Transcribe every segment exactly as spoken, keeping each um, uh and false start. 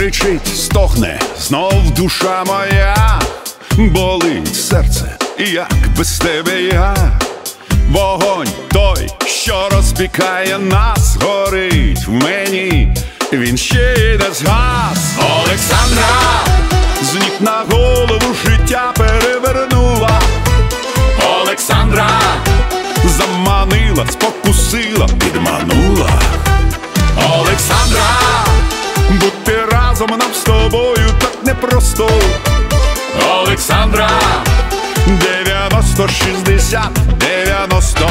кричить, стогне знов душа моя, болить серце, як без тебе я. Вогонь той, що розпікає нас, горить в мені, він ще й не згас. Олександра з ніг на голову життя перевернула. Олександра заманила, спокусила, підманула. Олександра, бути разом нам з тобою так непросто. Олександра, дев'яносто шістдесят дев'яносто.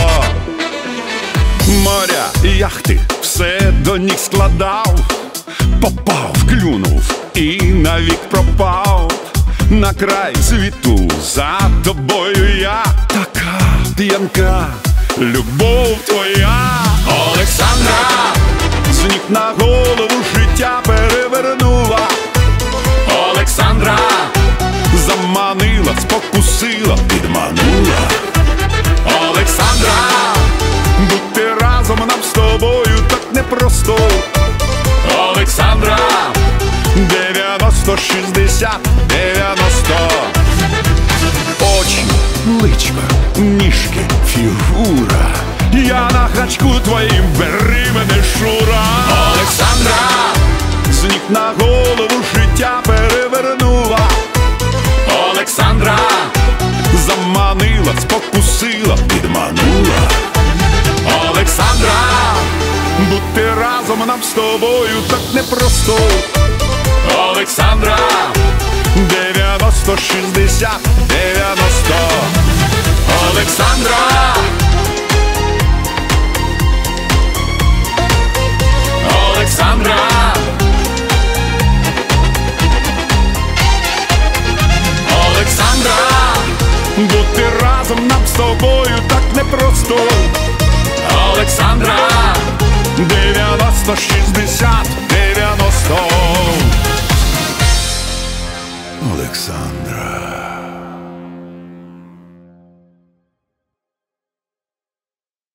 Моря, яхти, все до ніг складав, попав, клюнув і навік пропав. На край світу за тобою я, така п'янка любов твоя. Олександра з ніг на голову життя перевернула. Олександра заманила, спокусила, підманула. Олександра, бути разом нам з тобою так непросто. Олександра, дев'яносто шістдесят дев'яносто. Очі, личка, ніжки, фігура, я на гачку твоїм, бери мене, Шура. Олександра з ніг на голову життя перевернула. Олександра заманила, спокусила, підманула. Олександра, бути разом нам з тобою так непросто. Олександра, дев'яносто шістдесят дев'яносто. Олександра, Олександра, Олександра, бути разом нам з тобою так непросто. Олександра, дев'яносто шістдесят дев'яносто. Олександра.